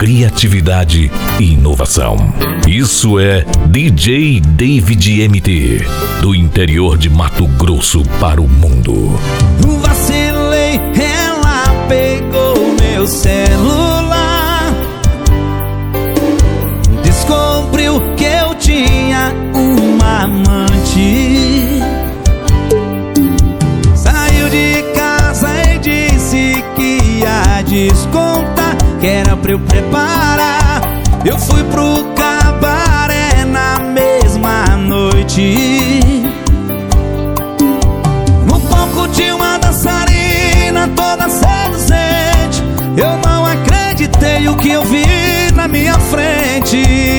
criatividade e inovação. Isso é DJ David MT, do interior de Mato Grosso para o mundo. Vacilei, ela pegou meu celular, descobriu que eu tinha uma amante. Saiu de casa e disse que ia descontar, que era pra eu preparar. Eu fui pro cabaré na mesma noite. No palco tinha uma dançarina toda seduzente. Eu não acreditei o que eu vi na minha frente.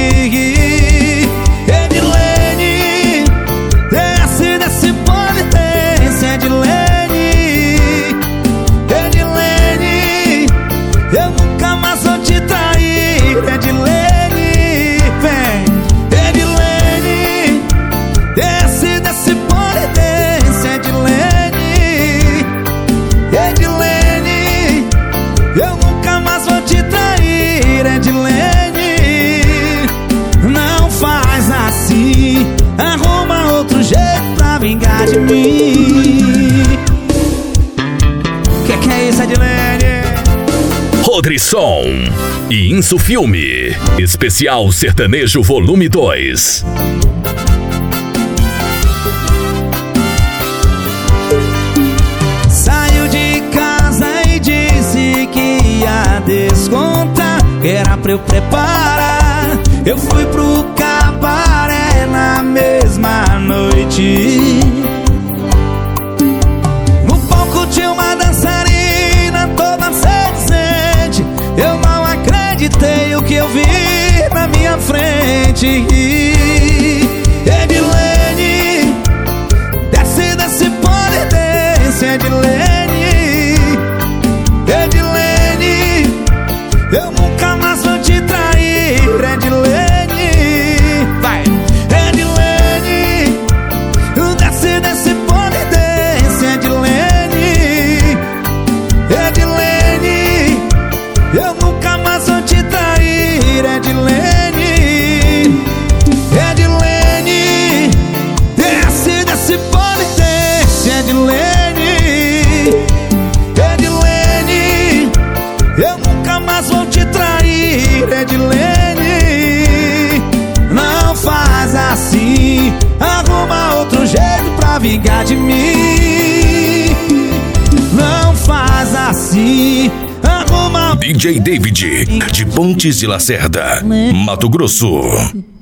Edilene, desce polidência, Edilene. Edilene, eu nunca mais vou te trair, Edilene. Vem, Edilene, desce polidência, Edilene. Edilene, eu nunca mais vou te trair, Edilene. Não faz assim, arruma outro jeito pra vingar de mim. Que é isso, Edilene? Rodrisson e Inso Filme, especial sertanejo volume 2. Saiu de casa e disse que ia descontar, que era pra eu preparar. Eu fui pro cabaré na mesma noite. No palco tinha uma dançarina toda seduzente. Eu não acreditei o que eu vi na minha frente. Edilene, desce polidência, Edilene. Edilene, eu nunca mais vou te trair, Edilene. Vai, Edilene, desce polidência, Edilene. Edilene, eu nunca mais vou te trair, Edilene. Edilene, desce polidência, Edilene. Edilene, eu nunca mais vou te trair, Edilene. Não faz assim, arruma outro jeito pra vingar de mim. Não faz assim, arruma. DJ David, de Pontes de Lacerda, Mato Grosso.